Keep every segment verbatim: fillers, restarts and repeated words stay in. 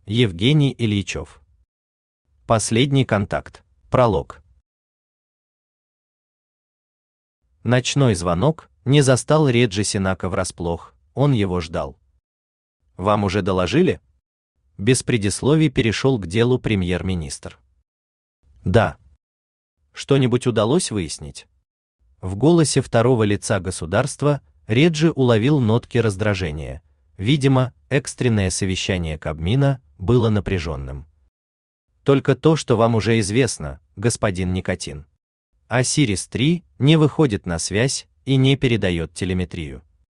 Евгений Ильичев. Последний контакт. Пролог. Ночной звонок не застал Реджи Сенака врасплох, он его ждал. «Вам уже доложили?» Без предисловий перешел к делу премьер-министр. «Да». «Что-нибудь удалось выяснить?» В голосе второго лица государства Реджи уловил нотки раздражения. Видимо, экстренное совещание Кабмина было напряженным. «Только то, что вам уже известно, господин Никотин. Осирис три не выходит на связь и не передает телеметрию».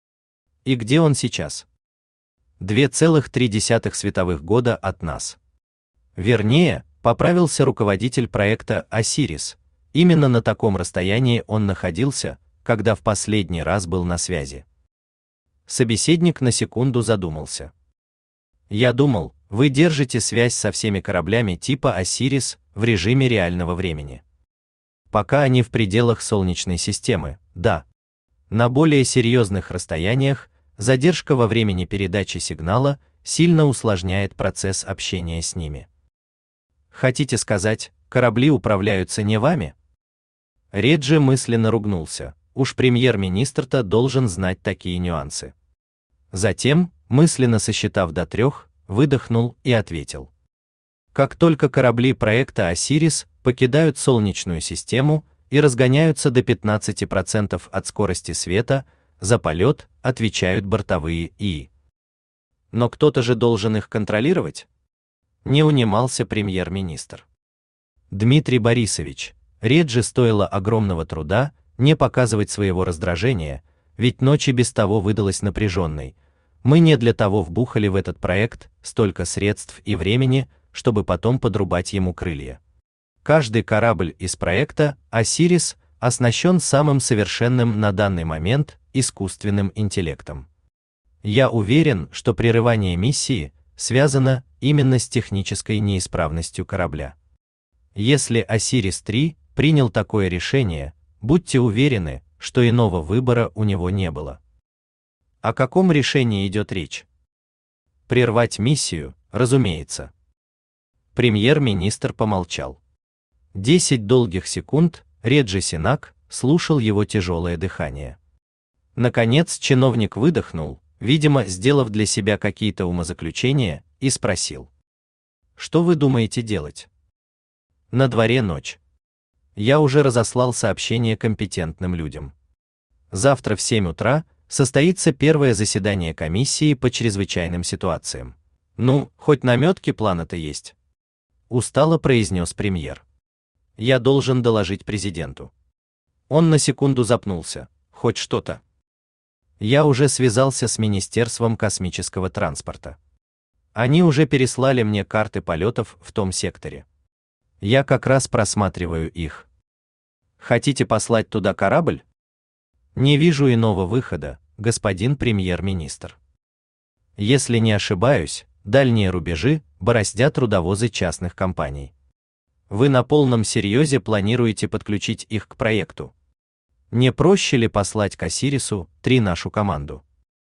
«И где он сейчас?» две целых три десятых световых года от нас. Вернее, поправился руководитель проекта «Осирис». Именно на таком расстоянии он находился, когда в последний раз был на связи. Собеседник на секунду задумался. «Я думал, вы держите связь со всеми кораблями типа «Осирис» в режиме реального времени. Пока они в пределах Солнечной системы, да. На более серьезных расстояниях задержка во времени передачи сигнала сильно усложняет процесс общения с ними». «Хотите сказать, корабли управляются не вами?» Реджи мысленно ругнулся. Уж премьер-министр-то должен знать такие нюансы. Затем, мысленно сосчитав до трех, выдохнул и ответил. Как только корабли проекта «Осирис» покидают Солнечную систему и разгоняются до пятнадцати процентов от скорости света, за полет отвечают бортовые ИИ. Но кто-то же должен их контролировать? Не унимался премьер-министр. Дмитрий Борисович, Реджи стоило огромного труда не показывать своего раздражения, ведь ночь и без того выдалась напряженной. Мы не для того вбухали в этот проект столько средств и времени, чтобы потом подрубать ему крылья. Каждый корабль из проекта «Осирис» оснащен самым совершенным на данный момент искусственным интеллектом. Я уверен, что прерывание миссии связано именно с технической неисправностью корабля. Если «Осирис три» принял такое решение, будьте уверены, что иного выбора у него не было. О каком решении идет речь? Прервать миссию, разумеется. Премьер-министр помолчал. Десять долгих секунд Реджи Сенак слушал его тяжелое дыхание. Наконец чиновник выдохнул, видимо, сделав для себя какие-то умозаключения, и спросил. «Что вы думаете делать?» «На дворе ночь. Я уже разослал сообщение компетентным людям. Завтра в семь утра состоится первое заседание комиссии по чрезвычайным ситуациям. Ну, хоть намётки плана-то есть», — устало произнес премьер. «Я должен доложить президенту». Он на секунду запнулся. «Хоть что-то?» «Я уже связался с Министерством космического транспорта. Они уже переслали мне карты полетов в том секторе. Я как раз просматриваю их. Хотите послать туда корабль?» «Не вижу иного выхода, господин премьер-министр. Если не ошибаюсь, дальние рубежи бороздят трудовозы частных компаний. Вы на полном серьезе планируете подключить их к проекту? Не проще ли послать к «Осирису» три нашу команду?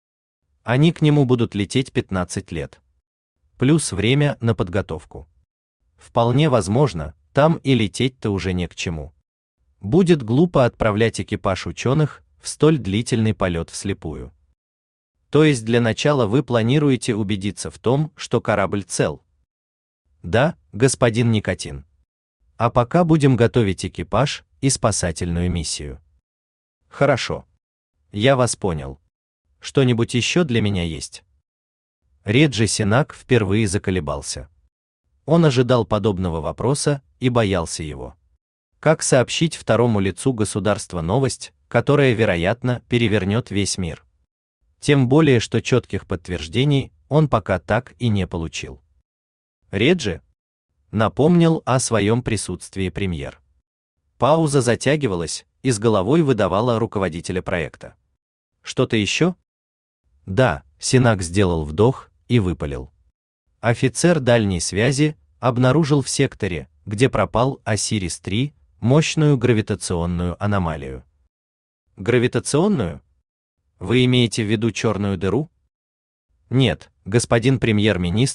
Они к нему будут лететь пятнадцать лет. Плюс время на подготовку. Вполне возможно, там и лететь-то уже не к чему. Будет глупо отправлять экипаж ученых в столь длительный полет вслепую. То есть для начала вы планируете убедиться в том, что корабль цел?» «Да, господин Никотин. А пока будем готовить экипаж и спасательную миссию». «Хорошо. Я вас понял. Что-нибудь еще для меня есть?» Реджи Сенак впервые заколебался. Он ожидал подобного вопроса и боялся его. Как сообщить второму лицу государства новость, которая, вероятно, перевернет весь мир? Тем более, что четких подтверждений он пока так и не получил. «Реджи?» — напомнил о своем присутствии премьер. Пауза затягивалась и с головой выдавала руководителя проекта. «Что-то еще?» «Да», — Сенак сделал вдох и выпалил. Офицер дальней связи обнаружил в секторе, где пропал «Осирис три», мощную гравитационную аномалию. «Гравитационную? Вы имеете в виду черную дыру?» «Нет, господин премьер-министр,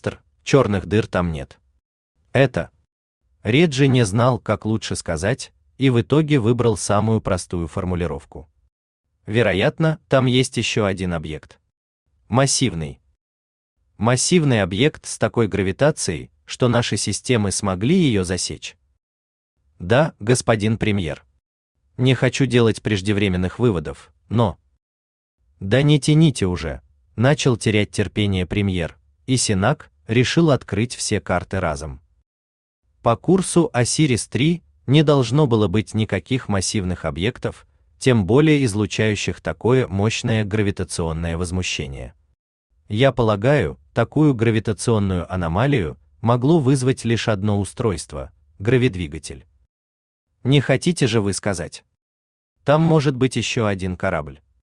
черных дыр там нет. Это. Реджи не знал, как лучше сказать, и в итоге выбрал самую простую формулировку. Вероятно, там есть еще один объект. Массивный. Массивный объект с такой гравитацией, что наши системы смогли ее засечь. Да, господин премьер. Не хочу делать преждевременных выводов, но... Да не тяните уже, начал терять терпение премьер, и Синак решил открыть все карты разом. По курсу Осирис три не должно было быть никаких массивных объектов, тем более излучающих такое мощное гравитационное возмущение. Я полагаю, такую гравитационную аномалию могло вызвать лишь одно устройство – гравидвигатель. Не хотите же вы сказать? Там может быть еще один корабль.